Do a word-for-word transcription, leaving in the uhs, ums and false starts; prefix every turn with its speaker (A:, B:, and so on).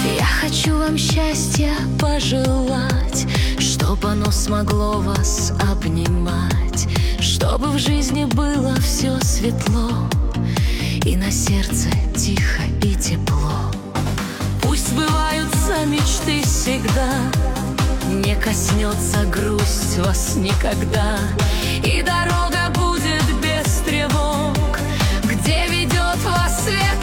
A: Я хочу вам счастья пожелать, чтоб оно смогло вас обнимать, чтобы в жизни было все светло и на сердце тихо и тепло. Пусть сбываются мечты всегда, не коснется грусть вас никогда, и дорога будет без тревог, где ведет вас свет.